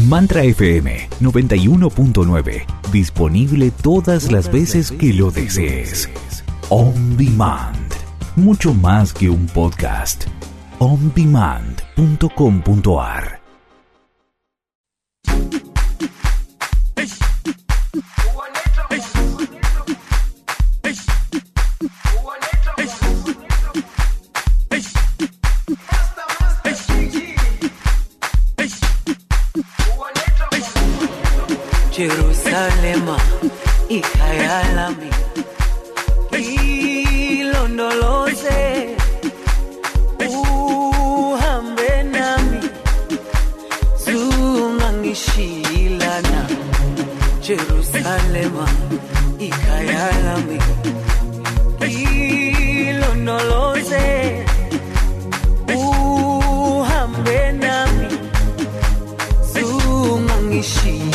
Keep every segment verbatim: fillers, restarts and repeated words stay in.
Mantra F M noventa y uno punto nueve. Disponible todas las veces que lo desees. On Demand. Mucho más que un podcast. on demand punto com punto a r. Jerusalema ikayalami ilondoloze uhambe nami zungangishilana. Jerusalema ikayalami ilondoloze uhambe nami zungangishilana.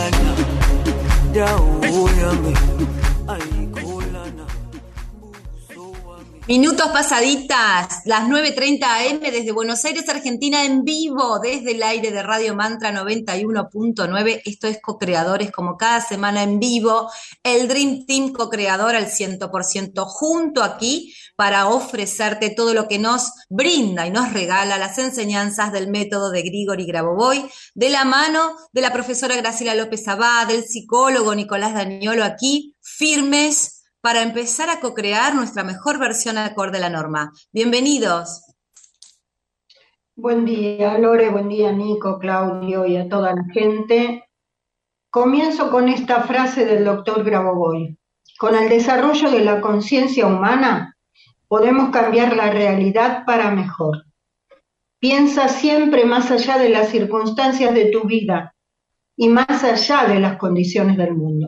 Minutos pasaditas, las nueve treinta a eme desde Buenos Aires, Argentina, en vivo, desde el aire de Radio Mantra noventa y uno punto nueve. Esto es Co-Creadores, como cada semana en vivo, el Dream Team co-creador al cien por ciento junto aquí para ofrecerte todo lo que nos brinda y nos regala las enseñanzas del método de Grigori Grabovoi, de la mano de la profesora Graciela López Abad, del psicólogo Nicolás Daniolo, aquí firmes para empezar a co-crear nuestra mejor versión acorde a la norma. Bienvenidos. Buen día, Lore, buen día, Nico, Claudio y a toda la gente. Comienzo con esta frase del doctor Grabovoi. Con el desarrollo de la conciencia humana, podemos cambiar la realidad para mejor. Piensa siempre más allá de las circunstancias de tu vida y más allá de las condiciones del mundo.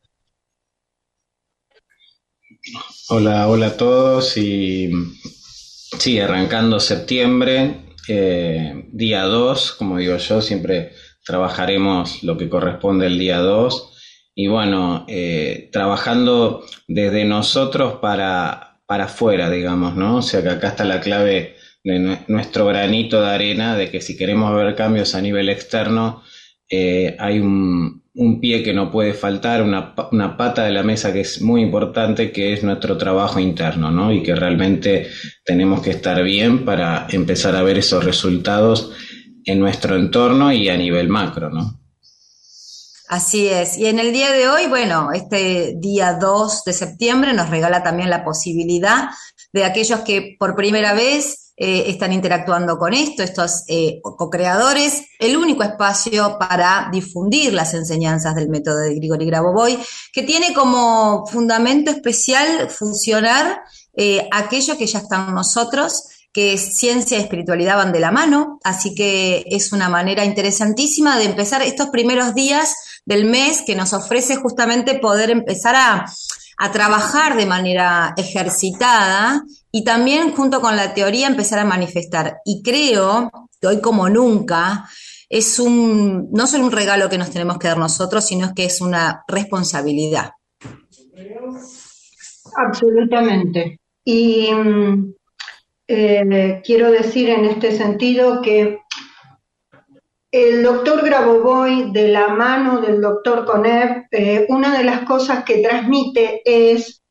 Hola, hola a todos y sí, arrancando septiembre, eh, día dos, como digo yo, siempre trabajaremos lo que corresponde el día dos y bueno, eh, trabajando desde nosotros para, para afuera, digamos, ¿no? O sea que acá está la clave de nuestro granito de arena, de que si queremos ver cambios a nivel externo, eh, hay un, un pie que no puede faltar, una, una pata de la mesa que es muy importante, que es nuestro trabajo interno, ¿no? Y que realmente tenemos que estar bien para empezar a ver esos resultados en nuestro entorno y a nivel macro, ¿no? Así es. Y en el día de hoy, bueno, este día dos de septiembre nos regala también la posibilidad de aquellos que por primera vez Eh, están interactuando con esto, estos eh, co-creadores, el único espacio para difundir las enseñanzas del método de Grigori Grabovoi, que tiene como fundamento especial fusionar eh, aquello que ya está en nosotros, que es ciencia y espiritualidad van de la mano, así que es una manera interesantísima de empezar estos primeros días del mes que nos ofrece justamente poder empezar a a trabajar de manera ejercitada y también junto con la teoría empezar a manifestar. Y creo que hoy como nunca es un, no solo un regalo que nos tenemos que dar nosotros, sino que es una responsabilidad. Absolutamente. Y eh, quiero decir en este sentido que el doctor Grabovoi, de la mano del doctor Konev, eh, una de las cosas que transmite es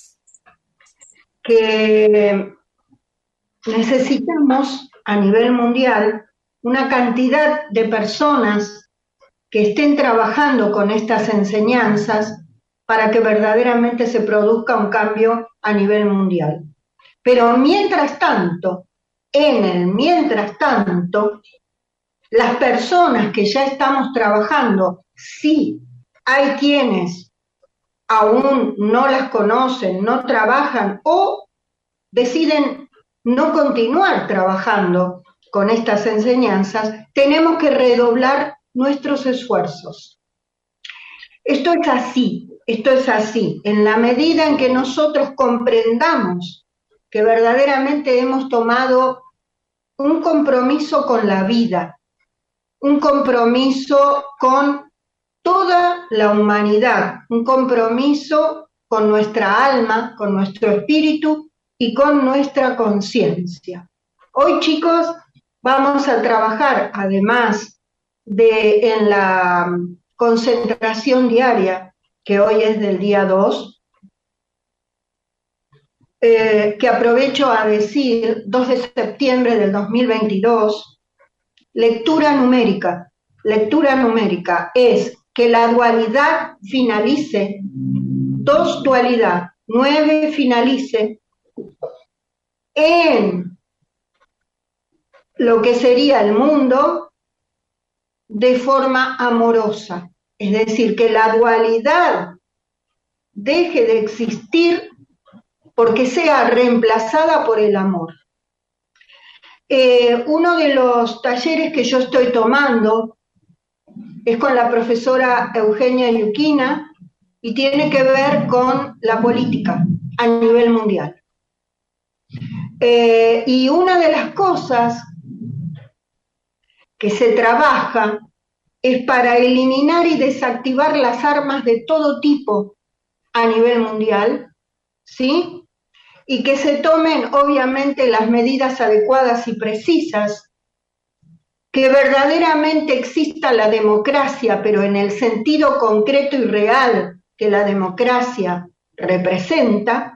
que necesitamos a nivel mundial una cantidad de personas que estén trabajando con estas enseñanzas para que verdaderamente se produzca un cambio a nivel mundial. Pero mientras tanto, en el mientras tanto, las personas que ya estamos trabajando, sí, hay quienes aún no las conocen, no trabajan o deciden no continuar trabajando con estas enseñanzas, tenemos que redoblar nuestros esfuerzos. Esto es así, esto es así. En la medida en que nosotros comprendamos que verdaderamente hemos tomado un compromiso con la vida, un compromiso con toda la humanidad, un compromiso con nuestra alma, con nuestro espíritu y con nuestra conciencia. Hoy, chicos, vamos a trabajar, además de, en la concentración diaria, que hoy es del día dos, eh, que aprovecho a decir, dos de septiembre del dos mil veintidós, lectura numérica. Lectura numérica es que la dualidad finalice, dos dualidad, nueve finalice en lo que sería el mundo de forma amorosa. Es decir, que la dualidad deje de existir porque sea reemplazada por el amor. Eh, uno de los talleres que yo estoy tomando es con la profesora Eugenia Yuquina y tiene que ver con la política a nivel mundial. Eh, y una de las cosas que se trabaja es para eliminar y desactivar las armas de todo tipo a nivel mundial, ¿sí? Y que se tomen obviamente las medidas adecuadas y precisas, que verdaderamente exista la democracia, pero en el sentido concreto y real que la democracia representa.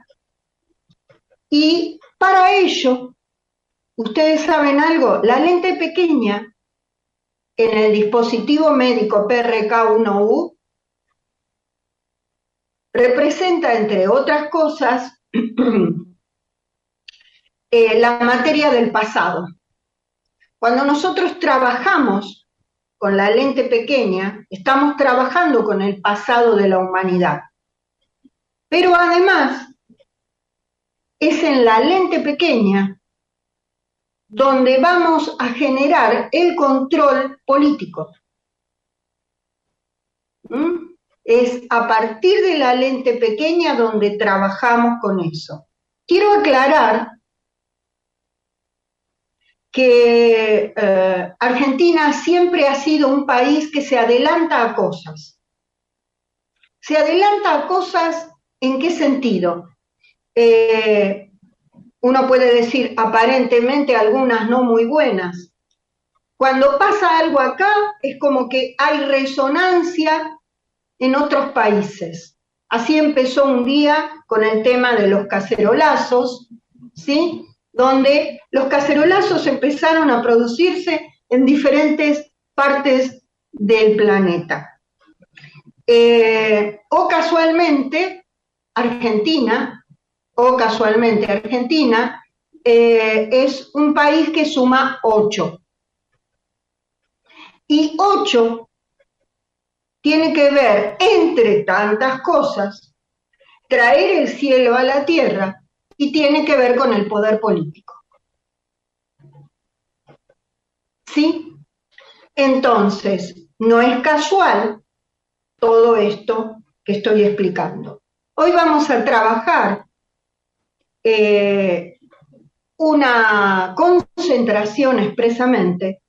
Y para ello, ustedes saben algo, la lente pequeña en el dispositivo médico P R K uno U representa, entre otras cosas, eh, la materia del pasado. Cuando nosotros trabajamos con la lente pequeña, estamos trabajando con el pasado de la humanidad. Pero además, es en la lente pequeña donde vamos a generar el control político. ¿Mm? Es a partir de la lente pequeña donde trabajamos con eso. Quiero aclarar que eh, Argentina siempre ha sido un país que se adelanta a cosas. ¿Se adelanta a cosas en qué sentido? Eh, uno puede decir aparentemente algunas no muy buenas. Cuando pasa algo acá es como que hay resonancia en otros países. Así empezó un día con el tema de los cacerolazos, ¿sí? Donde los cacerolazos empezaron a producirse en diferentes partes del planeta. Eh, o casualmente, Argentina, o casualmente Argentina, eh, es un país que suma ocho. Y ocho tiene que ver, entre tantas cosas, traer el cielo a la tierra y tiene que ver con el poder político. ¿Sí? Entonces, no es casual todo esto que estoy explicando. Hoy vamos a trabajar eh, una concentración expresamente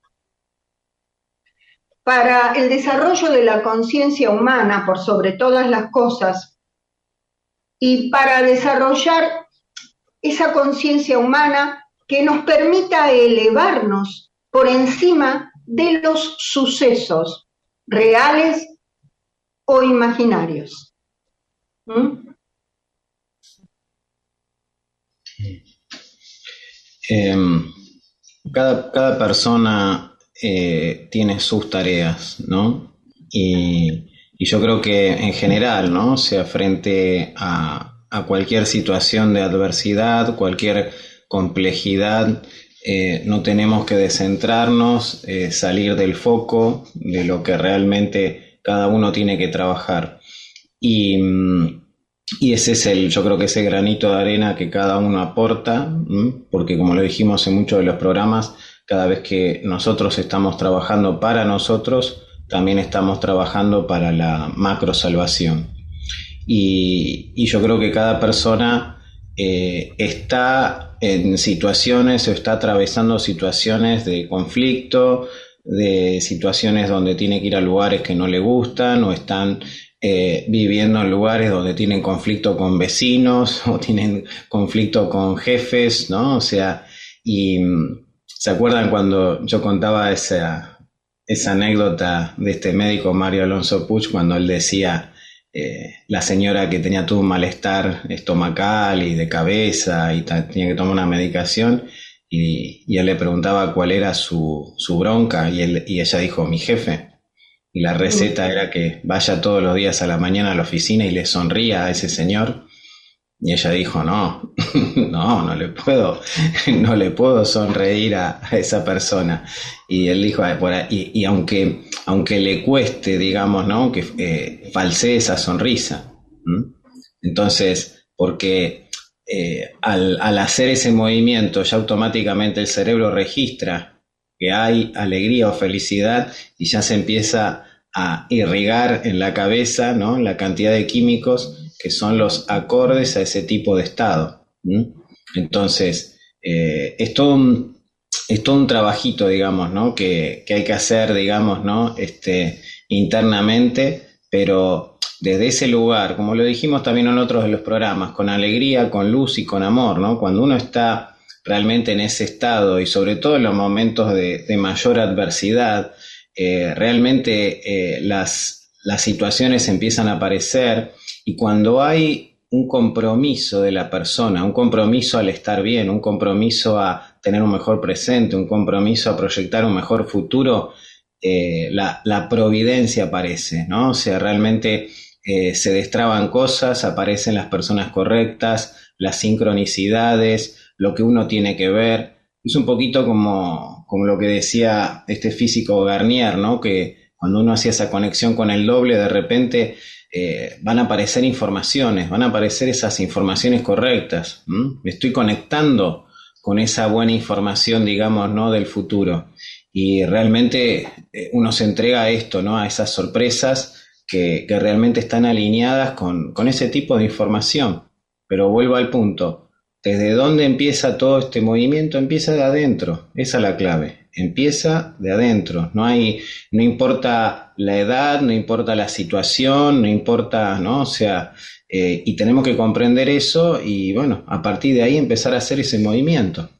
para el desarrollo de la conciencia humana por sobre todas las cosas y para desarrollar esa conciencia humana que nos permita elevarnos por encima de los sucesos reales o imaginarios. ¿Mm? Eh, cada, cada persona eh, tiene sus tareas, ¿no? Y, y yo creo que en general, ¿no? O sea, frente a, a cualquier situación de adversidad, cualquier complejidad, eh, no tenemos que descentrarnos, eh, salir del foco de lo que realmente cada uno tiene que trabajar. Y, y ese es el, yo creo que ese granito de arena que cada uno aporta, ¿m? Porque como lo dijimos en muchos de los programas, cada vez que nosotros estamos trabajando para nosotros, también estamos trabajando para la macro salvación. Y, y yo creo que cada persona eh, está en situaciones o está atravesando situaciones de conflicto, de situaciones donde tiene que ir a lugares que no le gustan o están eh, viviendo en lugares donde tienen conflicto con vecinos o tienen conflicto con jefes, ¿no? O sea, y ¿se acuerdan cuando yo contaba esa, esa anécdota de este médico Mario Alonso Puig cuando él decía eh, la señora que tenía todo un malestar estomacal y de cabeza y ta, tenía que tomar una medicación y, y él le preguntaba cuál era su, su bronca y, él, y ella dijo, mi jefe. Y la receta era que vaya todos los días a la mañana a la oficina y le sonría a ese señor. Y ella dijo, no, no, no le puedo, no le puedo sonreír a, a esa persona. Y él dijo, por ahí, y, y aunque, aunque le cueste, digamos, ¿no? Que eh, falsee esa sonrisa. ¿Mm? Entonces, porque eh, al, al hacer ese movimiento ya automáticamente el cerebro registra que hay alegría o felicidad y ya se empieza a irrigar en la cabeza, ¿no? La cantidad de químicos que son los acordes a ese tipo de estado. ¿Mm? Entonces, eh, es todo un, es todo un trabajito, digamos, ¿no? Que, que hay que hacer, digamos, ¿no? Este, internamente, pero desde ese lugar, como lo dijimos también en otros de los programas, con alegría, con luz y con amor, ¿no? Cuando uno está realmente en ese estado y sobre todo en los momentos de, de mayor adversidad, eh, realmente eh, las, las situaciones empiezan a aparecer y cuando hay un compromiso de la persona, un compromiso al estar bien, un compromiso a tener un mejor presente, un compromiso a proyectar un mejor futuro, eh, la, la providencia aparece, ¿no? O sea, realmente eh, se destraban cosas, aparecen las personas correctas, las sincronicidades, lo que uno tiene que ver. Es un poquito como, como lo que decía este físico Garnier, ¿no? Que cuando uno hacía esa conexión con el doble, de repente eh, van a aparecer informaciones, van a aparecer esas informaciones correctas. ¿Mm? Me estoy conectando con esa buena información, digamos, ¿no? Del futuro. Y realmente eh, uno se entrega a esto, ¿no? A esas sorpresas que, que realmente están alineadas con, con ese tipo de información. Pero vuelvo al punto. ¿Desde dónde empieza todo este movimiento? Empieza de adentro, esa es la clave, empieza de adentro, no hay, no importa la edad, no importa la situación, no importa, ¿no? O sea, eh, y tenemos que comprender eso y bueno, a partir de ahí empezar a hacer ese movimiento.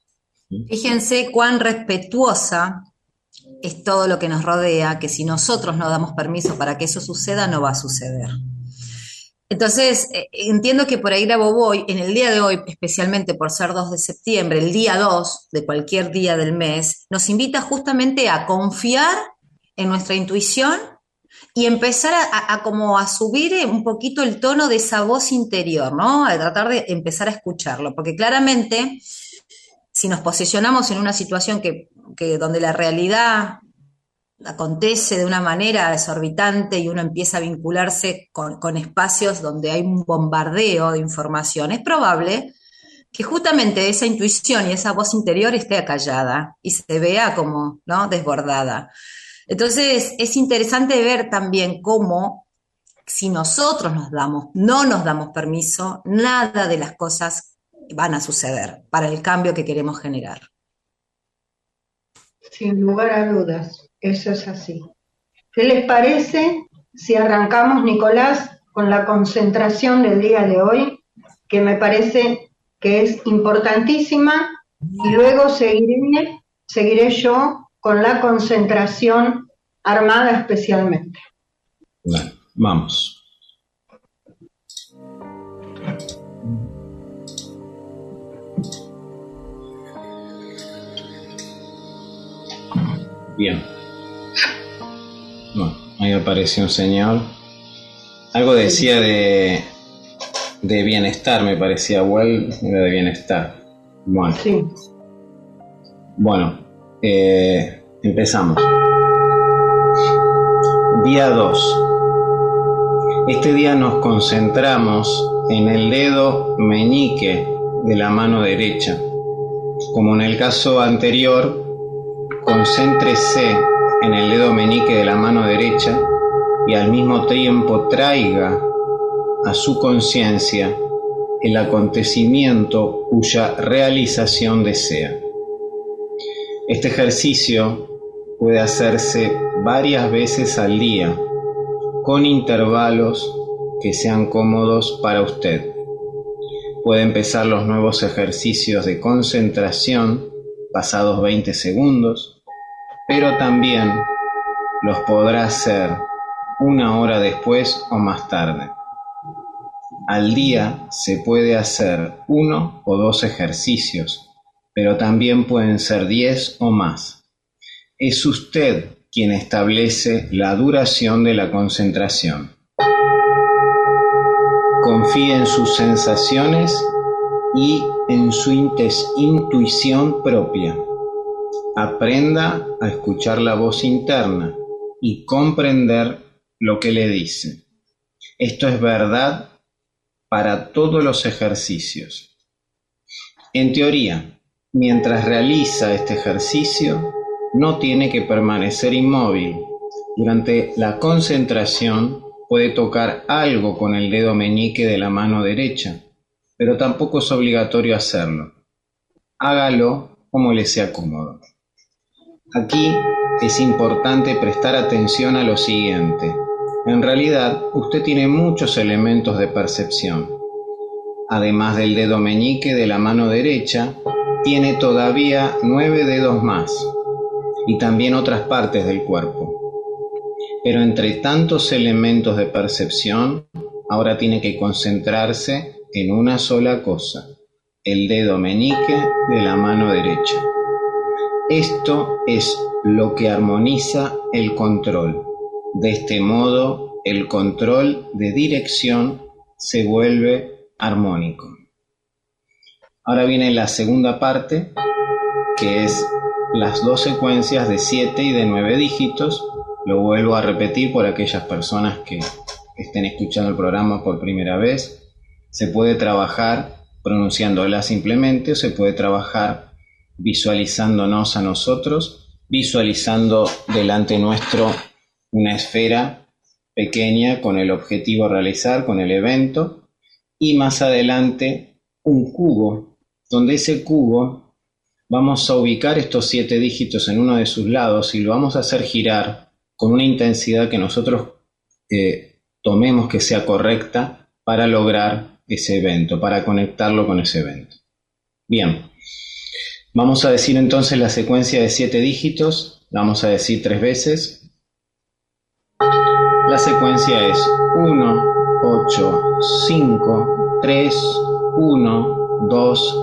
Fíjense cuán respetuosa es todo lo que nos rodea, que si nosotros no damos permiso para que eso suceda, no va a suceder. Entonces, eh, entiendo que por ahí grabo voy, en el día de hoy, especialmente por ser dos de septiembre, el día dos de cualquier día del mes, nos invita justamente a confiar en nuestra intuición y empezar a, a, a como a subir un poquito el tono de esa voz interior, ¿no? A tratar de empezar a escucharlo, porque claramente, si nos posicionamos en una situación que, que donde la realidad acontece de una manera desorbitante y uno empieza a vincularse con, con espacios donde hay un bombardeo de información, es probable que justamente esa intuición y esa voz interior esté acallada y se vea como, ¿no? Desbordada. Entonces es interesante ver también cómo si nosotros nos damos, no nos damos permiso, nada de las cosas van a suceder para el cambio que queremos generar. Sin lugar a dudas. Eso es así. ¿Qué les parece si arrancamos, Nicolás, con la concentración del día de hoy, que me parece que es importantísima, y luego seguiré, seguiré yo con la concentración armada especialmente? Bueno, vamos. Bien. Bueno, ahí apareció un señor. Algo decía de, de bienestar, me parecía, well, era de bienestar. Bueno. Sí. Bueno, eh, empezamos. Día dos. Este día nos concentramos en el dedo meñique de la mano derecha. Como en el caso anterior, concéntrese en el dedo meñique de la mano derecha y al mismo tiempo traiga a su conciencia el acontecimiento cuya realización desea. Este ejercicio puede hacerse varias veces al día, con intervalos que sean cómodos para usted. Puede empezar los nuevos ejercicios de concentración pasados veinte segundos, pero también los podrá hacer una hora después o más tarde. Al día se puede hacer uno o dos ejercicios, pero también pueden ser diez o más. Es usted quien establece la duración de la concentración. Confíe en sus sensaciones y en su intuición propia. Aprenda a escuchar la voz interna y comprender lo que le dice. Esto es verdad para todos los ejercicios. En teoría, mientras realiza este ejercicio, no tiene que permanecer inmóvil. Durante la concentración puede tocar algo con el dedo meñique de la mano derecha, pero tampoco es obligatorio hacerlo. Hágalo como le sea cómodo. Aquí es importante prestar atención a lo siguiente. En realidad, usted tiene muchos elementos de percepción. Además del dedo meñique de la mano derecha, tiene todavía nueve dedos más y también otras partes del cuerpo. Pero entre tantos elementos de percepción, ahora tiene que concentrarse en una sola cosa, el dedo meñique de la mano derecha. Esto es lo que armoniza el control. De este modo, el control de dirección se vuelve armónico. Ahora viene la segunda parte, que es las dos secuencias de siete y de nueve dígitos. Lo vuelvo a repetir por aquellas personas que estén escuchando el programa por primera vez. Se puede trabajar pronunciándola simplemente o se puede trabajar visualizándonos a nosotros, visualizando delante nuestro una esfera pequeña con el objetivo a realizar, con el evento, y más adelante un cubo, donde ese cubo vamos a ubicar estos siete dígitos en uno de sus lados y lo vamos a hacer girar con una intensidad que nosotros eh, tomemos que sea correcta para lograr ese evento, para conectarlo con ese evento. Bien, vamos a decir entonces la secuencia de siete dígitos, la vamos a decir tres veces. La secuencia es uno, ocho, cinco, tres, uno, dos,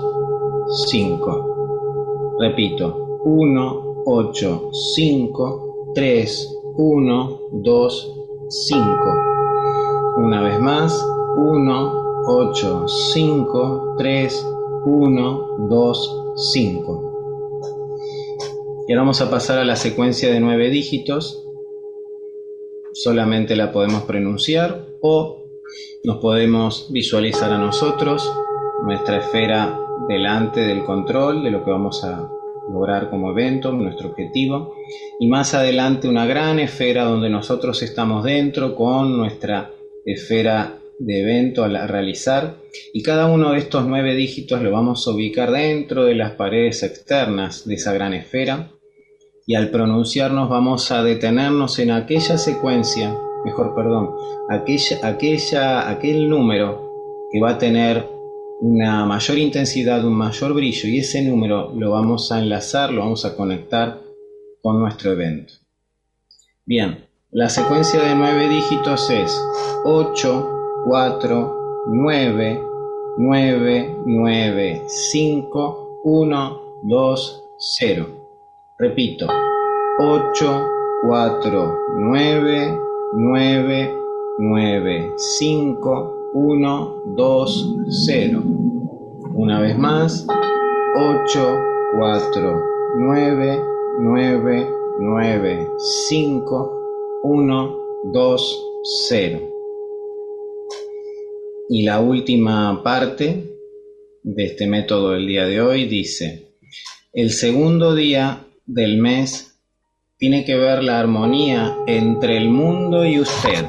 cinco. Repito, uno, ocho, cinco, tres, uno, dos, cinco. Una vez más, uno, ocho, cinco, tres, uno, dos, cinco. Y ahora vamos a pasar a la secuencia de nueve dígitos. Solamente la podemos pronunciar o nos podemos visualizar a nosotros, nuestra esfera delante del control de lo que vamos a lograr como evento, nuestro objetivo, y más adelante una gran esfera donde nosotros estamos dentro con nuestra esfera de evento a realizar, y cada uno de estos nueve dígitos lo vamos a ubicar dentro de las paredes externas de esa gran esfera. Y al pronunciarnos vamos a detenernos en aquella secuencia, mejor perdón, aquella, aquella, aquel número que va a tener una mayor intensidad, un mayor brillo, y ese número lo vamos a enlazar, lo vamos a conectar con nuestro evento. Bien, la secuencia de nueve dígitos es ocho, cuatro, nueve, nueve, nueve, cinco, uno, dos, cero. Repito, ocho, cuatro, nueve, nueve, nueve, cinco, uno, dos, cero. Una vez más, ocho, cuatro, nueve, nueve, nueve, cinco, uno, dos, cero. Y la última parte de este método del día de hoy dice: el segundo día del mes tiene que ver la armonía entre el mundo y usted.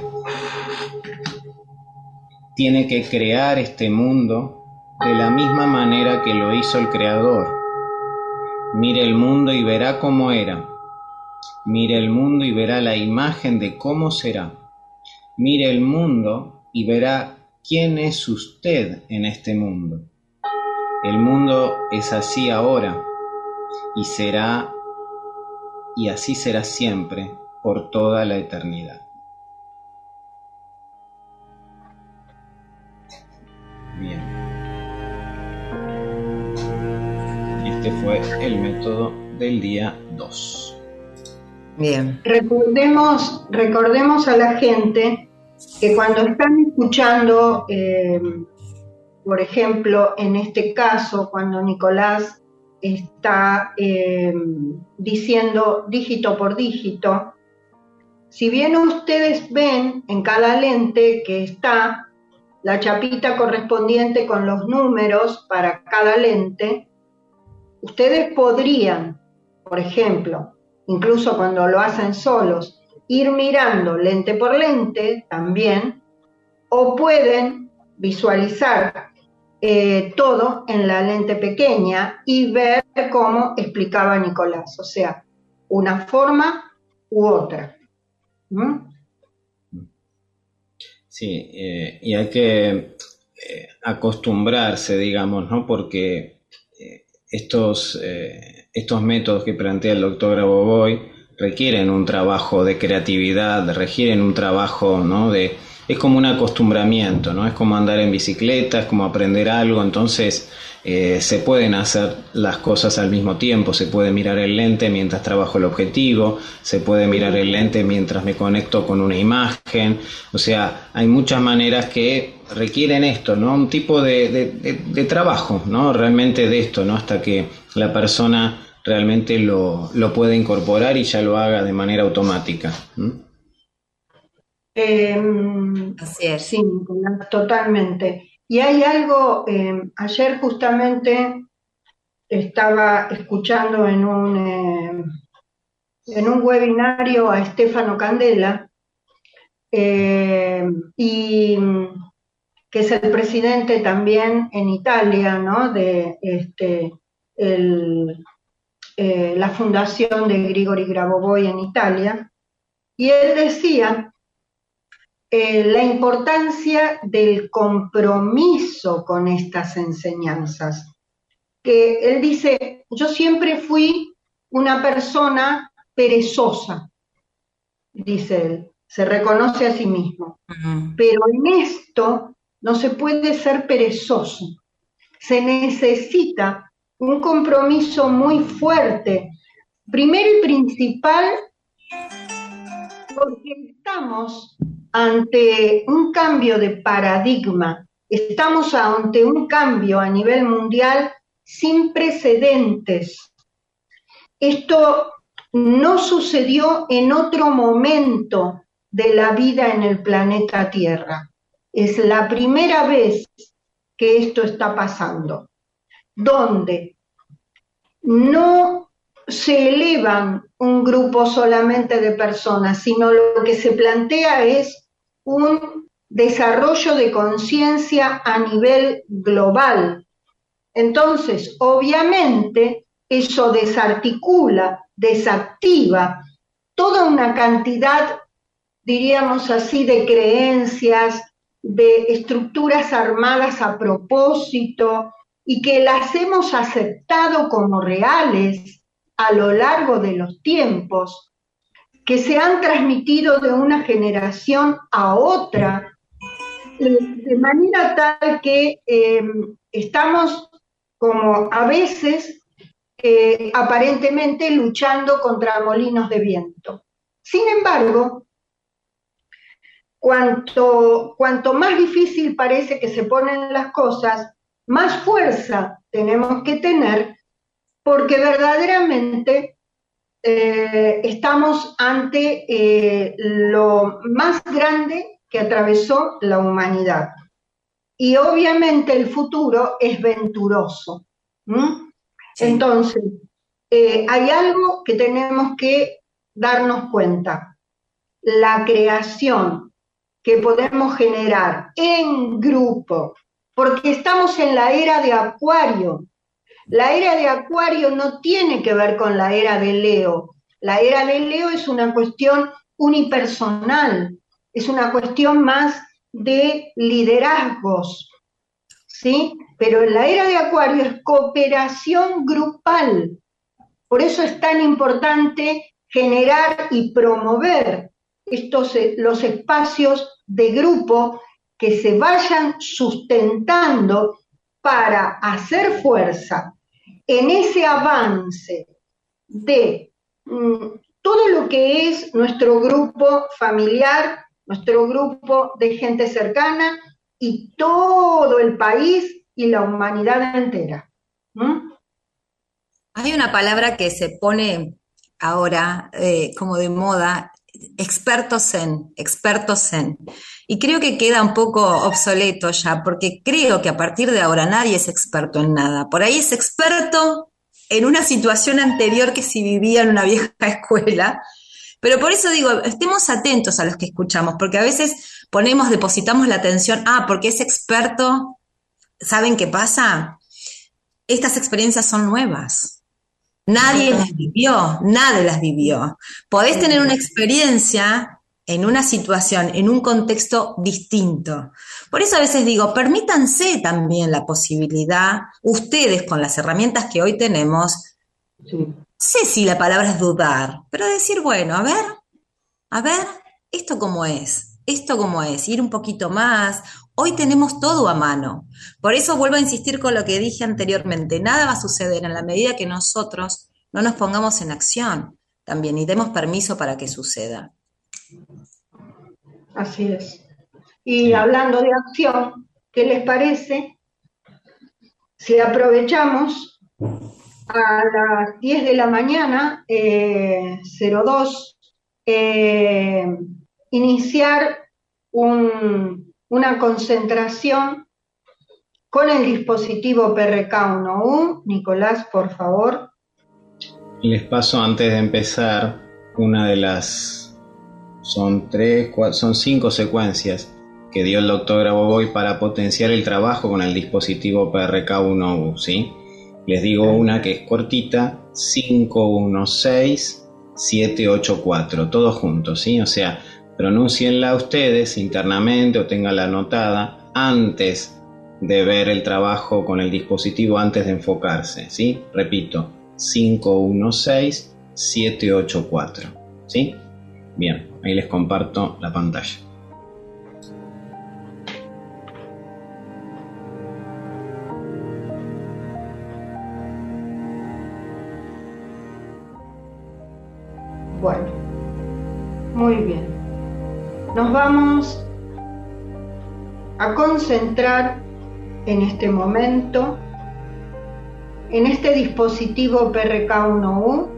Tiene que crear este mundo de la misma manera que lo hizo el Creador. Mire el mundo y verá cómo era. Mire el mundo y verá la imagen de cómo será. Mire el mundo y verá quién es usted en este mundo. El mundo es así ahora y será y así será siempre, por toda la eternidad. Bien. Este fue el método del día dos. Bien. Recordemos, recordemos a la gente que cuando están escuchando, eh, por ejemplo, en este caso, cuando Nicolás está eh, diciendo dígito por dígito, si bien ustedes ven en cada lente que está la chapita correspondiente con los números para cada lente, ustedes podrían, por ejemplo, incluso cuando lo hacen solos, ir mirando lente por lente también, o pueden visualizar eh, todo en la lente pequeña y ver cómo explicaba Nicolás, o sea, una forma u otra. ¿Mm? Sí, eh, y hay que eh, acostumbrarse, digamos, ¿no? Porque eh, estos, eh, estos métodos que plantea el doctor Grabovoi requieren un trabajo de creatividad, requieren un trabajo, ¿no? De, es como un acostumbramiento, ¿no? Es como andar en bicicleta, es como aprender algo, entonces eh, se pueden hacer las cosas al mismo tiempo, se puede mirar el lente mientras trabajo el objetivo, se puede mirar el lente mientras me conecto con una imagen, o sea, hay muchas maneras que requieren esto, ¿no? Un tipo de, de, de, de trabajo, ¿no? Realmente de esto, ¿no? Hasta que la persona realmente lo, lo puede incorporar y ya lo haga de manera automática. ¿Mm? Eh, Así es. Sí, Nicolás, totalmente. Y hay algo, eh, ayer justamente estaba escuchando en un, eh, en un webinario a Stefano Candela, eh, y que es el presidente también en Italia, ¿no? De este, el, eh, la fundación de Grigori Grabovoi en Italia, y él decía eh, la importancia del compromiso con estas enseñanzas. Que él dice, yo siempre fui una persona perezosa, dice él, se reconoce a sí mismo, uh-huh. Pero en esto no se puede ser perezoso, se necesita un compromiso muy fuerte, primero y principal, porque estamos ante un cambio de paradigma, estamos ante un cambio a nivel mundial sin precedentes. Esto no sucedió en otro momento de la vida en el planeta Tierra. Es la primera vez que esto está pasando, donde no se elevan un grupo solamente de personas, sino lo que se plantea es un desarrollo de conciencia a nivel global. Entonces, obviamente, eso desarticula, desactiva toda una cantidad, diríamos así, de creencias, de estructuras armadas a propósito, y que las hemos aceptado como reales a lo largo de los tiempos, que se han transmitido de una generación a otra, eh, de manera tal que eh, estamos como a veces eh, aparentemente luchando contra molinos de viento. Sin embargo, cuanto, cuanto más difícil parece que se ponen las cosas, más fuerza tenemos que tener, porque verdaderamente eh, estamos ante eh, lo más grande que atravesó la humanidad. Y obviamente el futuro es venturoso. ¿Mm? Sí. Entonces, eh, hay algo que tenemos que darnos cuenta. La creación que podemos generar en grupo, porque estamos en la era de Acuario. La era de Acuario no tiene que ver con la era de Leo. La era de Leo es una cuestión unipersonal, es una cuestión más de liderazgos, ¿sí? Pero en la era de Acuario es cooperación grupal. Por eso es tan importante generar y promover estos, los espacios de grupo que se vayan sustentando para hacer fuerza en ese avance de mm, todo lo que es nuestro grupo familiar, nuestro grupo de gente cercana y todo el país y la humanidad entera. ¿Mm? Hay una palabra que se pone ahora eh, como de moda, expertos en, expertos en. Y creo que queda un poco obsoleto ya, porque creo que a partir de ahora nadie es experto en nada. Por ahí es experto en una situación anterior que si vivía en una vieja escuela. Pero por eso digo, estemos atentos a los que escuchamos, porque a veces ponemos, depositamos la atención, ah, porque es experto, ¿saben qué pasa? Estas experiencias son nuevas. Nadie las vivió, nadie las vivió. Podés tener una experiencia en una situación, en un contexto distinto. Por eso a veces digo, permítanse también la posibilidad, ustedes con las herramientas que hoy tenemos, Sí. sé si la palabra es dudar, pero decir, bueno, a ver, a ver, esto cómo es, esto cómo es, ir un poquito más. Hoy tenemos todo a mano. Por eso vuelvo a insistir con lo que dije anteriormente. Nada va a suceder en la medida que nosotros no nos pongamos en acción también y demos permiso para que suceda. Así es. Y hablando de acción, ¿qué les parece si aprovechamos a las diez de la mañana, eh, cero dos, eh, iniciar un... una concentración con el dispositivo P R K uno U? Nicolás, por favor. Les paso antes de empezar una de las, son tres, cuatro, son cinco secuencias que dio el doctor Grabovoi para potenciar el trabajo con el dispositivo P R K uno U, ¿sí? Les digo una que es cortita, cinco uno seis siete ocho cuatro, todos juntos, ¿sí? O sea, pronúncienla ustedes internamente o tenganla anotada antes de ver el trabajo con el dispositivo, antes de enfocarse, ¿sí? Repito, cinco uno seis siete ocho cuatro, ¿sí? Bien, ahí les comparto la pantalla. Bueno, muy bien. Nos vamos a concentrar en este momento en este dispositivo P R K uno U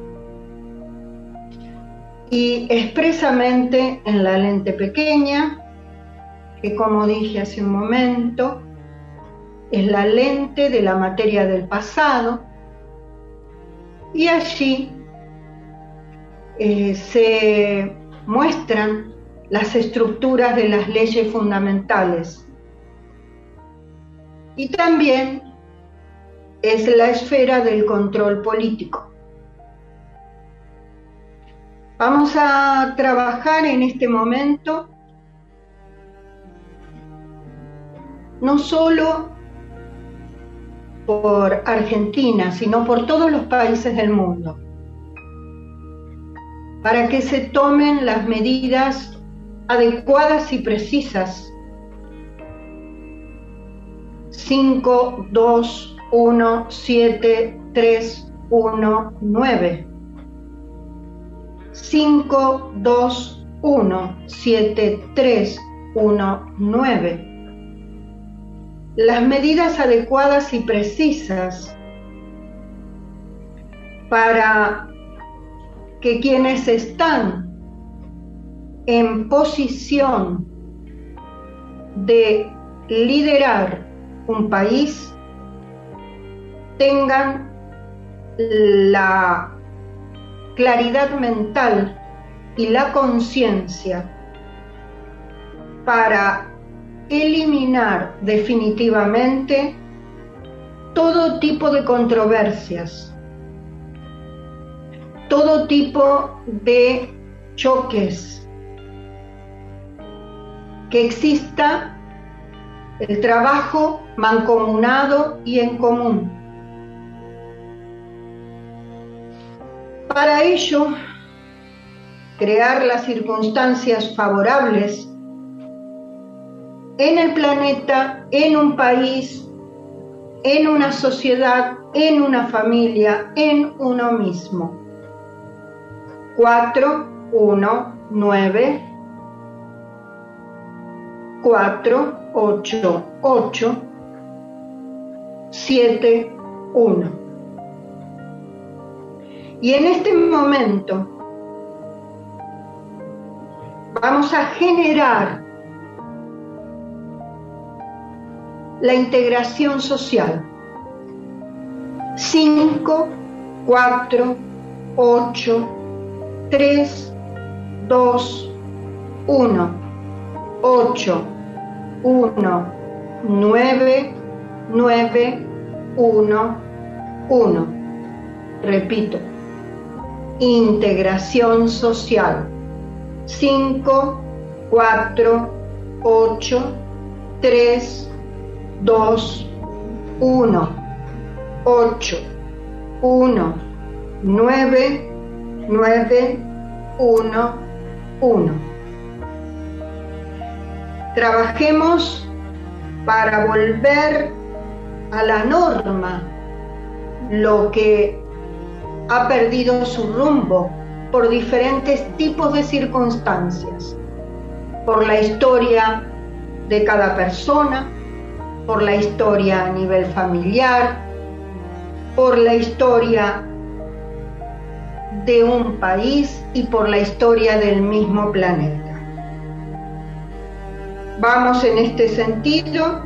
y expresamente en la lente pequeña, que como dije hace un momento, es la lente de la materia del pasado, y allí eh, se muestran las estructuras de las leyes fundamentales. Y también es la esfera del control político. Vamos a trabajar en este momento no solo por Argentina, sino por todos los países del mundo, para que se tomen las medidas adecuadas y precisas. cinco, dos, uno, siete, tres, uno, nueve. cinco, dos, uno, siete, tres, uno, nueve. Las medidas adecuadas y precisas para que quienes están en posición de liderar un país tengan la claridad mental y la conciencia para eliminar definitivamente todo tipo de controversias, todo tipo de choques, que exista el trabajo mancomunado y en común. Para ello crear las circunstancias favorables en el planeta, en un país, en una sociedad, en una familia, en uno mismo. Cuatro, uno, nueve, cuatro, ocho, ocho, siete, uno. Y en este momento vamos a generar la integración social. Cinco, cuatro, ocho, tres, dos, uno, ocho, uno, nueve, nueve, uno, uno. Repito, integración social. Cinco, cuatro, ocho, tres, dos, uno, ocho, uno, nueve, nueve, uno, uno. Trabajemos para volver a la norma lo que ha perdido su rumbo por diferentes tipos de circunstancias, por la historia de cada persona, por la historia a nivel familiar, por la historia de un país y por la historia del mismo planeta. Vamos en este sentido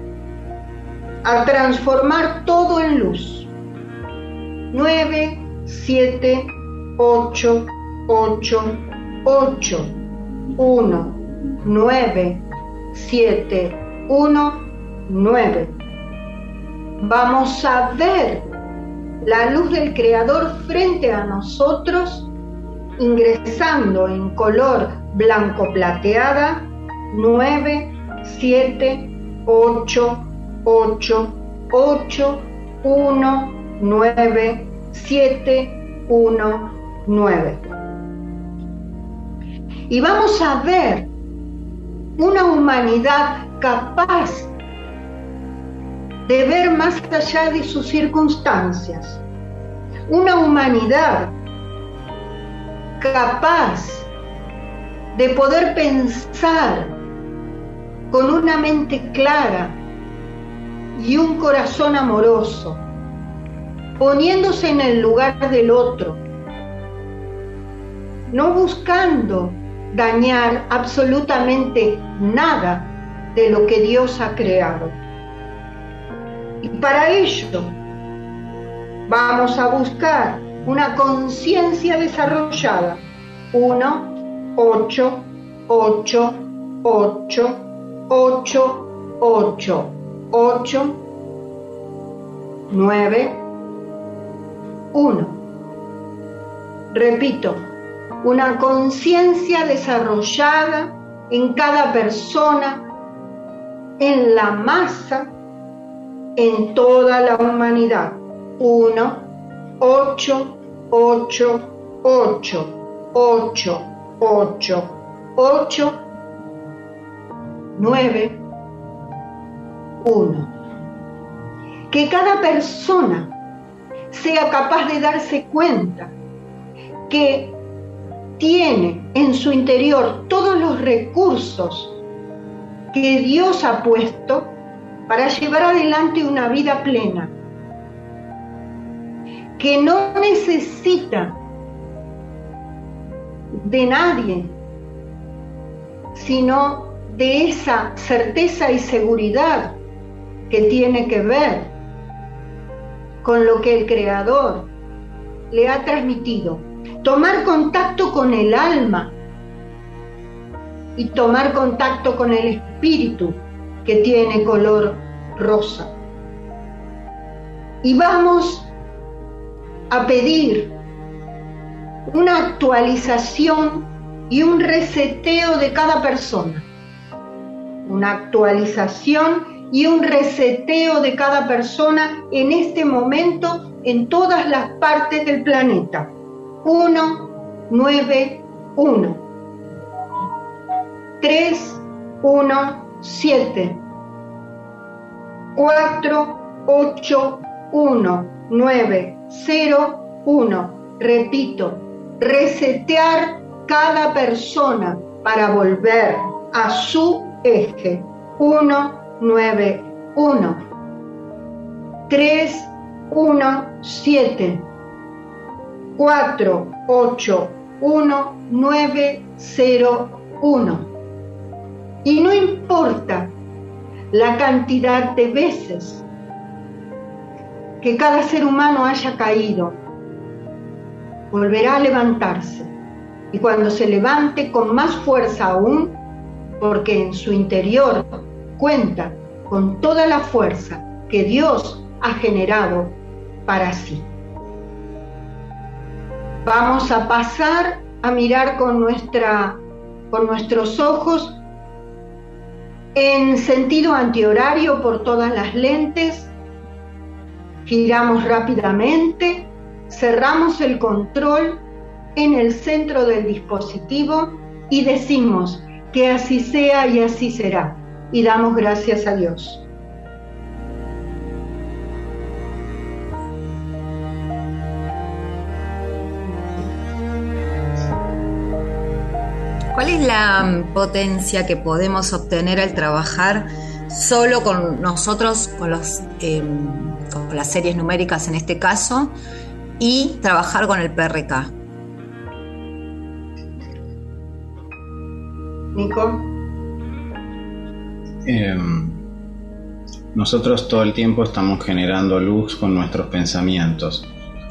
a transformar todo en luz. Nueve, siete, ocho, ocho, ocho, uno, nueve, siete, uno, nueve. Vamos a ver la luz del Creador frente a nosotros, ingresando en color blanco plateada. Nueve, siete, ocho, ocho, ocho, uno, nueve, siete, uno, nueve. Y vamos a ver una humanidad capaz de ver más allá de sus circunstancias. Una humanidad capaz de poder pensar con una mente clara y un corazón amoroso, poniéndose en el lugar del otro, no buscando dañar absolutamente nada de lo que Dios ha creado. Y para ello vamos a buscar una conciencia desarrollada. Uno, ocho, ocho, ocho, ocho, ocho, ocho, nueve, uno. Repito, una conciencia desarrollada en cada persona, en la masa, en toda la humanidad. Uno, ocho, ocho, ocho, ocho, ocho, ocho, nueve, uno. Que cada persona sea capaz de darse cuenta que tiene en su interior todos los recursos que Dios ha puesto para llevar adelante una vida plena, que no necesita de nadie, sino de esa certeza y seguridad que tiene que ver con lo que el Creador le ha transmitido. Tomar contacto con el alma y tomar contacto con el espíritu que tiene color rosa. Y vamos a pedir una actualización y un reseteo de cada persona. Una actualización y un reseteo de cada persona en este momento en todas las partes del planeta. Uno, nueve, uno. tres, uno, siete. cuatro, ocho, uno, nueve, cero, uno. Repito, resetear cada persona para volver a su eje. uno, nueve, uno. tres, uno, siete. cuatro, ocho, uno, nueve, cero, uno. Y no importa la cantidad de veces que cada ser humano haya caído, volverá a levantarse. Y cuando se levante con más fuerza aún, porque en su interior cuenta con toda la fuerza que Dios ha generado para sí. Vamos a pasar a mirar con, nuestra, con nuestros ojos en sentido antihorario por todas las lentes. Giramos rápidamente, cerramos el control en el centro del dispositivo y decimos que así sea y así será. Y damos gracias a Dios. ¿Cuál es la potencia que podemos obtener al trabajar solo con nosotros, con, los, eh, con las series numéricas en este caso, y trabajar con el P R K? Nico. Eh, nosotros todo el tiempo estamos generando luz con nuestros pensamientos.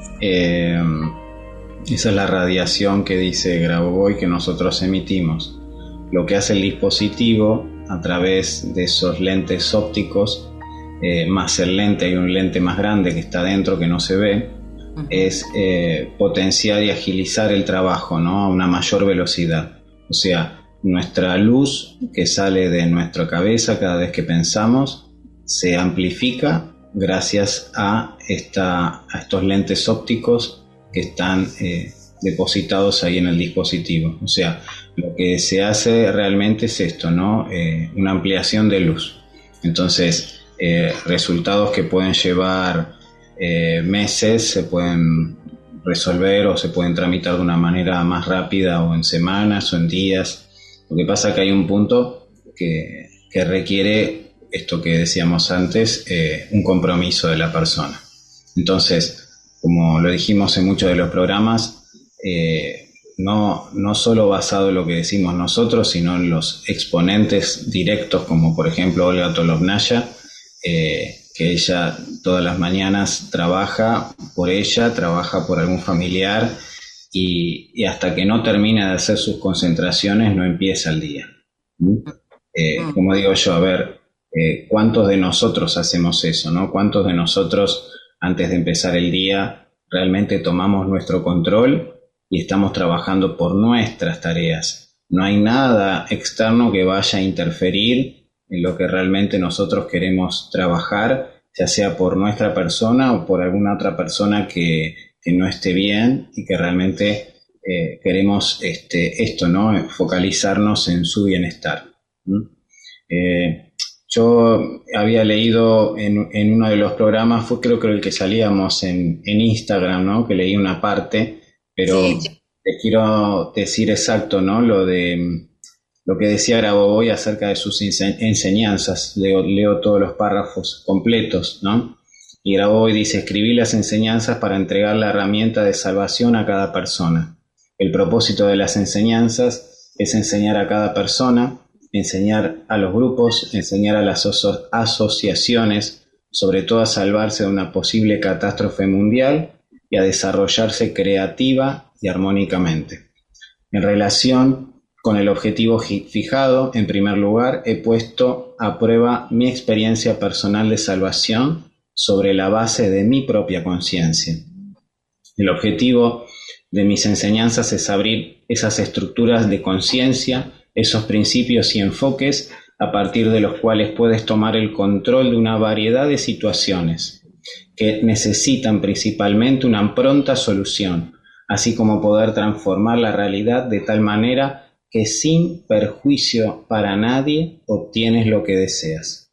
Eh, esa es la radiación que dice Grabovoi que nosotros emitimos. Lo que hace el dispositivo a través de esos lentes ópticos, eh, más el lente, hay un lente más grande que está dentro que no se ve, uh-huh. es eh, potenciar y agilizar el trabajo, ¿no? A una mayor velocidad. O sea, nuestra luz que sale de nuestra cabeza cada vez que pensamos se amplifica gracias a, esta, a estos lentes ópticos que están eh, depositados ahí en el dispositivo. O sea, lo que se hace realmente es esto, ¿no? Eh, una ampliación de luz. Entonces, eh, resultados que pueden llevar eh, meses se pueden resolver o se pueden tramitar de una manera más rápida, o en semanas o en días. Lo que pasa es que hay un punto que, que requiere esto que decíamos antes, eh, un compromiso de la persona. Entonces, como lo dijimos en muchos de los programas, eh, no, no solo basado en lo que decimos nosotros, sino en los exponentes directos, como por ejemplo Olga Tolovnaya, eh, que ella todas las mañanas trabaja por ella, trabaja por algún familiar, y, y hasta que no termina de hacer sus concentraciones no empieza el día. ¿Mm? Eh, como digo yo, a ver, eh, ¿cuántos de nosotros hacemos eso, no? ¿Cuántos de nosotros antes de empezar el día realmente tomamos nuestro control y estamos trabajando por nuestras tareas? No hay nada externo que vaya a interferir en lo que realmente nosotros queremos trabajar, ya sea por nuestra persona o por alguna otra persona que, que no esté bien y que realmente eh, queremos este, esto, ¿no? Focalizarnos en su bienestar. ¿Mm? Eh, Yo había leído en, en uno de los programas, fue creo que el que salíamos en, en Instagram, ¿no? Que leí una parte, pero sí. Te quiero decir exacto, ¿no? Lo de lo que decía Grabovoi acerca de sus enseñanzas. Leo, leo todos los párrafos completos, ¿no? Y Grabovoi dice: escribí las enseñanzas para entregar la herramienta de salvación a cada persona. El propósito de las enseñanzas es enseñar a cada persona, enseñar a los grupos, enseñar a las aso- asociaciones, sobre todo a salvarse de una posible catástrofe mundial y a desarrollarse creativa y armónicamente. En relación con el objetivo fijado, en primer lugar, he puesto a prueba mi experiencia personal de salvación sobre la base de mi propia conciencia. El objetivo de mis enseñanzas es abrir esas estructuras de conciencia, esos principios y enfoques a partir de los cuales puedes tomar el control de una variedad de situaciones que necesitan principalmente una pronta solución, así como poder transformar la realidad de tal manera que sin perjuicio para nadie obtienes lo que deseas.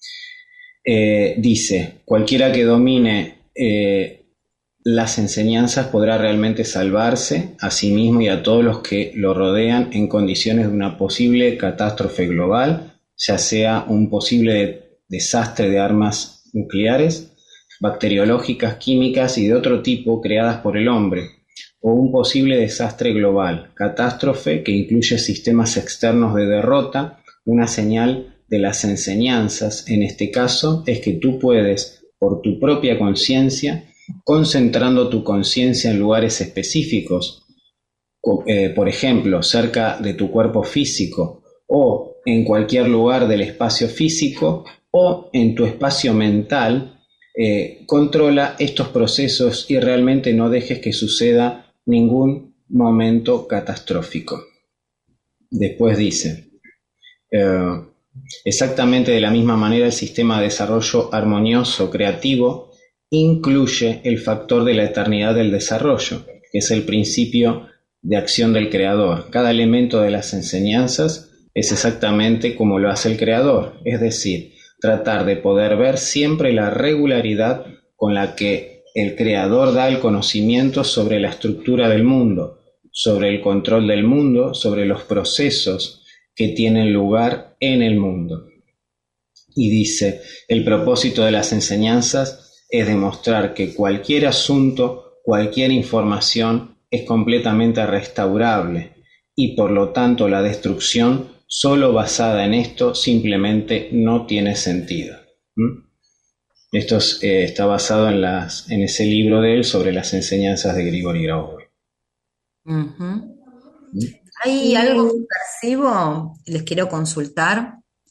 Eh, dice, cualquiera que domine eh, las enseñanzas podrá realmente salvarse a sí mismo y a todos los que lo rodean en condiciones de una posible catástrofe global, ya sea un posible desastre de armas nucleares, bacteriológicas, químicas y de otro tipo creadas por el hombre, o un posible desastre global, catástrofe que incluye sistemas externos de derrota. Una señal de las enseñanzas, en este caso, es que tú puedes, por tu propia conciencia, concentrando tu conciencia en lugares específicos, eh, por ejemplo, cerca de tu cuerpo físico, o en cualquier lugar del espacio físico, o en tu espacio mental, eh, controla estos procesos y realmente no dejes que suceda ningún momento catastrófico. Después dice, eh, exactamente de la misma manera el sistema de desarrollo armonioso creativo incluye el factor de la eternidad del desarrollo, que es el principio de acción del creador. Cada elemento de las enseñanzas es exactamente como lo hace el creador, es decir, tratar de poder ver siempre la regularidad con la que el creador da el conocimiento sobre la estructura del mundo, sobre el control del mundo, sobre los procesos que tienen lugar en el mundo. Y dice, el propósito de las enseñanzas es demostrar que cualquier asunto, cualquier información es completamente restaurable y por lo tanto la destrucción solo basada en esto simplemente no tiene sentido. ¿Mm? Esto es, eh, está basado en, las, en ese libro de él sobre las enseñanzas de Grigori Graubüi. Uh-huh. ¿Mm? Hay algo que percibo, les quiero consultar,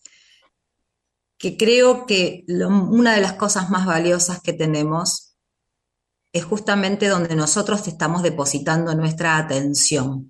que creo que lo, una de las cosas más valiosas que tenemos es justamente donde nosotros estamos depositando nuestra atención.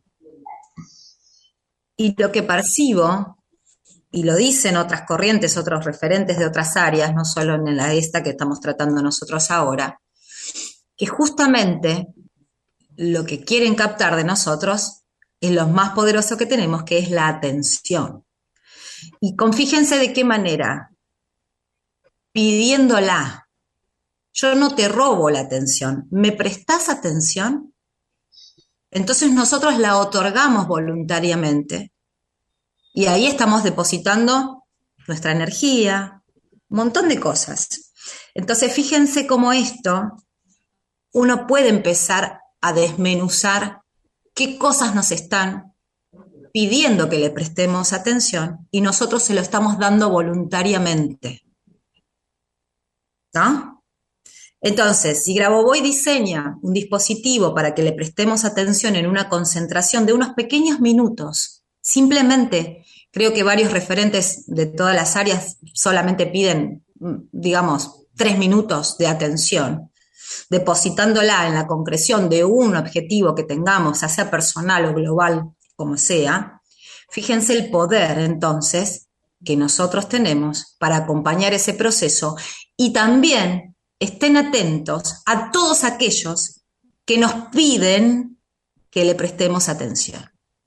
Y lo que percibo, y lo dicen otras corrientes, otros referentes de otras áreas, no solo en la esta que estamos tratando nosotros ahora, que justamente lo que quieren captar de nosotros es lo más poderoso que tenemos, que es la atención. Y con, fíjense de qué manera, pidiéndola. Yo no te robo la atención, ¿me prestás atención? Entonces nosotros la otorgamos voluntariamente y ahí estamos depositando nuestra energía, un montón de cosas. Entonces fíjense cómo esto, uno puede empezar a desmenuzar qué cosas nos están pidiendo que le prestemos atención y nosotros se lo estamos dando voluntariamente. ¿No? Entonces, si Grabovoi diseña un dispositivo para que le prestemos atención en una concentración de unos pequeños minutos, simplemente creo que varios referentes de todas las áreas solamente piden, digamos, tres minutos de atención, depositándola en la concreción de un objetivo que tengamos, ya sea personal o global, como sea. Fíjense el poder, entonces, que nosotros tenemos para acompañar ese proceso y también estén atentos a todos aquellos que nos piden que le prestemos atención.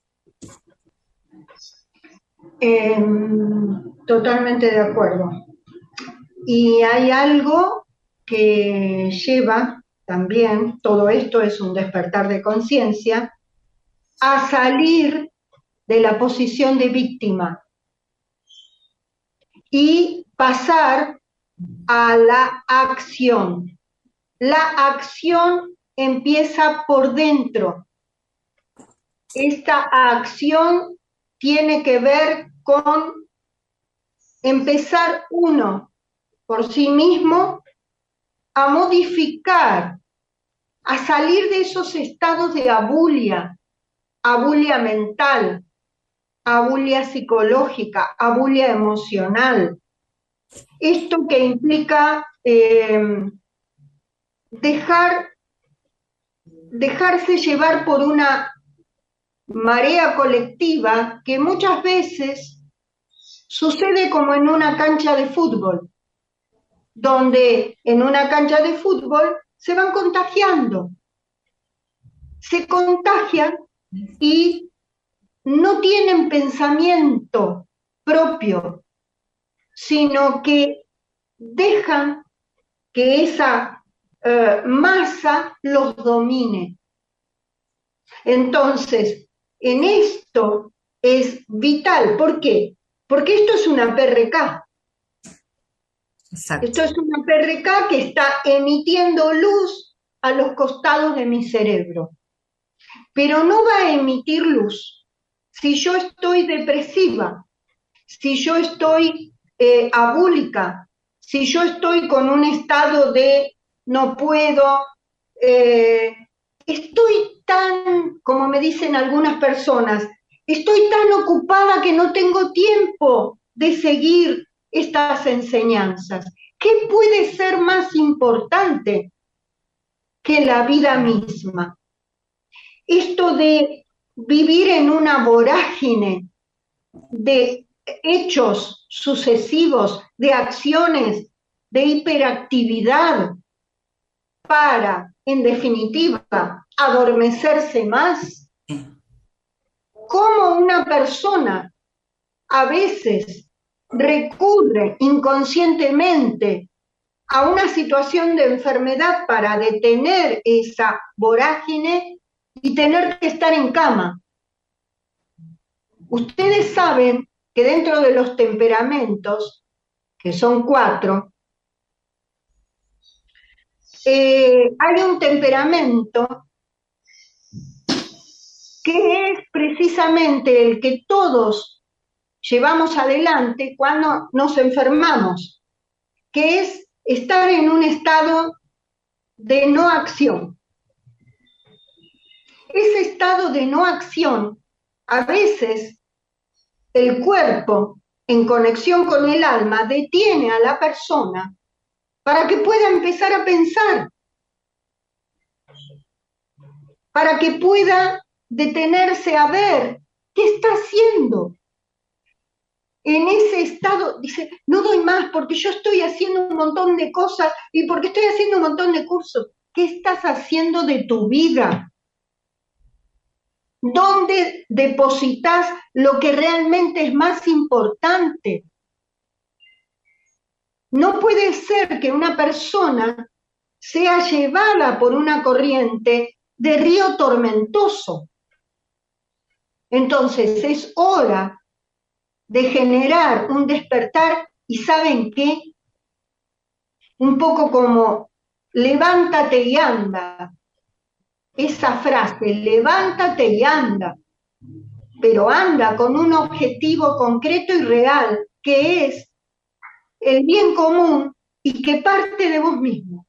Eh, totalmente de acuerdo. Y hay algo que lleva también, todo esto es un despertar de conciencia, a salir de la posición de víctima y pasar a la acción. La acción empieza por dentro. Esta acción tiene que ver con empezar uno por sí mismo a modificar, a salir de esos estados de abulia, abulia mental, abulia psicológica, abulia emocional. Esto que implica eh, dejar, dejarse llevar por una marea colectiva que muchas veces sucede como en una cancha de fútbol, donde en una cancha de fútbol se van contagiando. se contagian y no tienen pensamiento propio, sino que dejan que esa eh, masa los domine. Entonces, en esto es vital. ¿Por qué? Porque esto es una P R K. Exacto. Esto es una P R K que está emitiendo luz a los costados de mi cerebro. Pero no va a emitir luz si yo estoy depresiva, si yo estoy eh, abúlica, si yo estoy con un estado de no puedo, eh, estoy tan, como me dicen algunas personas, estoy tan ocupada que no tengo tiempo de seguir estas enseñanzas. ¿Qué puede ser más importante que la vida misma? Esto de vivir en una vorágine de hechos sucesivos, de acciones, de hiperactividad, para, en definitiva, adormecerse más. ¿Cómo una persona a veces recurre inconscientemente a una situación de enfermedad para detener esa vorágine y tener que estar en cama? Ustedes saben que dentro de los temperamentos, que son cuatro, eh, hay un temperamento que es precisamente el que todos llevamos adelante cuando nos enfermamos, que es estar en un estado de no acción. Ese estado de no acción, a veces el cuerpo, en conexión con el alma, detiene a la persona para que pueda empezar a pensar, para que pueda detenerse a ver qué está haciendo. En ese estado, dice, no doy más porque yo estoy haciendo un montón de cosas y porque estoy haciendo un montón de cursos. ¿Qué estás haciendo de tu vida? ¿Dónde depositas lo que realmente es más importante? No puede ser que una persona sea llevada por una corriente de río tormentoso. Entonces es hora de generar un despertar y ¿saben qué? Un poco como levántate y anda. Esa frase, levántate y anda, pero anda con un objetivo concreto y real, que es el bien común y que parte de vos mismo.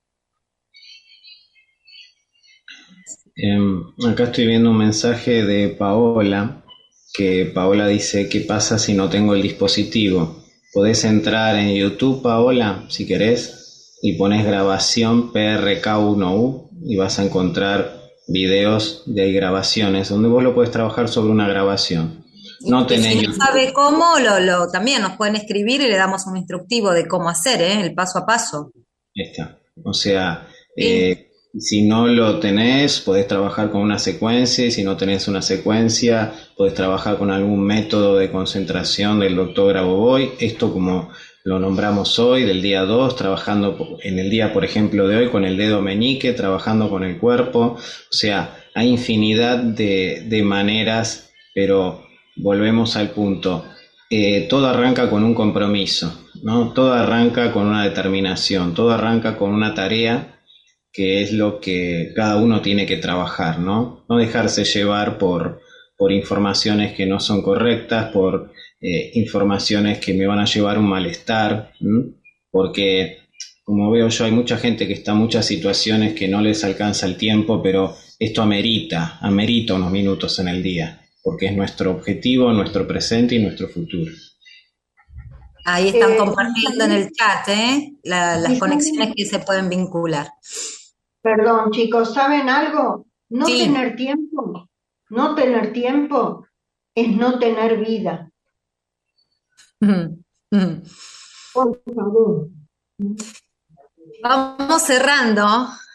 Eh, acá estoy viendo un mensaje de Paola, que Paola dice, ¿qué pasa si no tengo el dispositivo? Podés entrar en YouTube, Paola, si querés, y pones grabación P R K uno U y vas a encontrar videos de grabaciones donde vos lo puedes trabajar sobre una grabación. No tenés si no sabe cómo, lo, lo, también nos pueden escribir y le damos un instructivo de cómo hacer, ¿eh? El paso a paso. Está. O sea, sí. eh, si no lo tenés, podés trabajar con una secuencia, y si no tenés una secuencia, podés trabajar con algún método de concentración del doctor Grabovoi. Esto, como lo nombramos hoy, del día dos, trabajando en el día, por ejemplo, de hoy, con el dedo meñique, trabajando con el cuerpo. O sea, hay infinidad de, de maneras, pero volvemos al punto. Eh, todo arranca con un compromiso, ¿no? Todo arranca con una determinación, todo arranca con una tarea, que es lo que cada uno tiene que trabajar, ¿no? No dejarse llevar por, por informaciones que no son correctas, por eh, informaciones que me van a llevar un malestar, ¿m? Porque, como veo yo, hay mucha gente que está en muchas situaciones que no les alcanza el tiempo, pero esto amerita, amerita unos minutos en el día, porque es nuestro objetivo, nuestro presente y nuestro futuro. Ahí están Eh, compartiendo en el chat, ¿eh? La- las sí, conexiones que se pueden vincular. Perdón, chicos, ¿saben algo? No Sí. tener tiempo, no tener tiempo es no tener vida. Mm, mm. Por favor. Vamos cerrando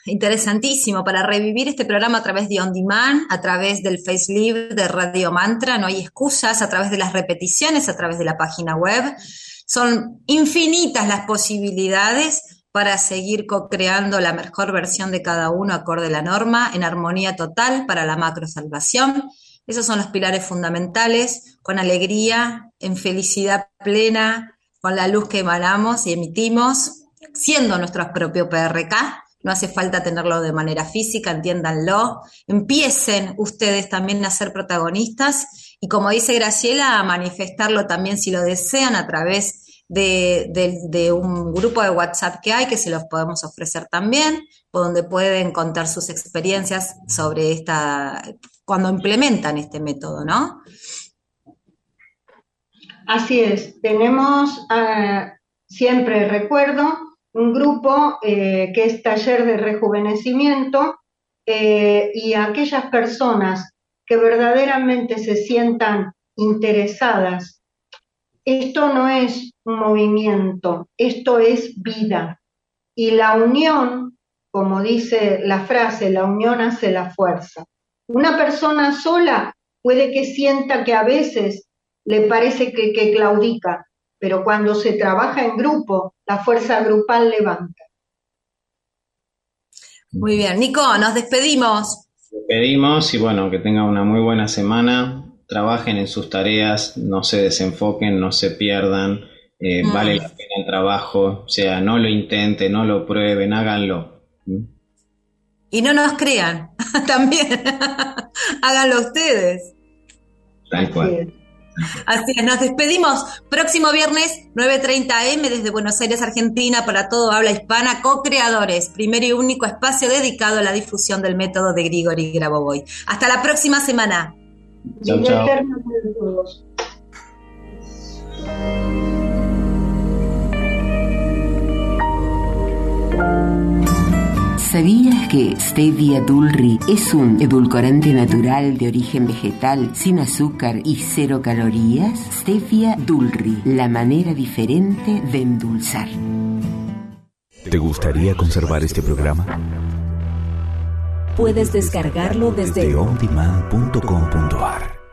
interesantísimo para revivir este programa a través de On Demand, a través del facelift de Radio Mantra. No hay excusas, a través de las repeticiones, a través de la página web. Son infinitas las posibilidades para seguir co-creando la mejor versión de cada uno acorde a la norma, en armonía total para la macro salvación. Esos son los pilares fundamentales, con alegría, en felicidad plena, con la luz que emanamos y emitimos, siendo nuestro propio P R K. No hace falta tenerlo de manera física, entiéndanlo. Empiecen ustedes también a ser protagonistas y, como dice Graciela, a manifestarlo también si lo desean a través de, de, de un grupo de WhatsApp que hay, que se los podemos ofrecer también, donde pueden contar sus experiencias sobre esta, cuando implementan este método, ¿no? Así es, tenemos, uh, siempre recuerdo, un grupo eh, que es Taller de Rejuvenecimiento, eh, y aquellas personas que verdaderamente se sientan interesadas. Esto no es un movimiento, esto es vida. Y la unión, como dice la frase, la unión hace la fuerza. Una persona sola puede que sienta que a veces le parece que, que claudica, pero cuando se trabaja en grupo, la fuerza grupal levanta. Muy bien, Nico, nos despedimos. Despedimos y bueno, que tengan una muy buena semana. Trabajen en sus tareas, no se desenfoquen, no se pierdan. Eh, mm. Vale la pena el trabajo, o sea, no lo intenten, no lo prueben, háganlo. ¿Mm? Y no nos crean, también. Háganlo ustedes. Tal cual. Así es, nos despedimos. Próximo viernes, nueve treinta a eme desde Buenos Aires, Argentina, para todo habla hispana, co-creadores, primero y único espacio dedicado a la difusión del método de Grigori Grabovoi. Hasta la próxima semana. Chau, chau. ¿Sabías que Stevia Dulri es un edulcorante natural de origen vegetal, sin azúcar y cero calorías? Stevia Dulri, la manera diferente de endulzar. ¿Te gustaría conservar este programa? Puedes descargarlo desde on demand punto com punto a r.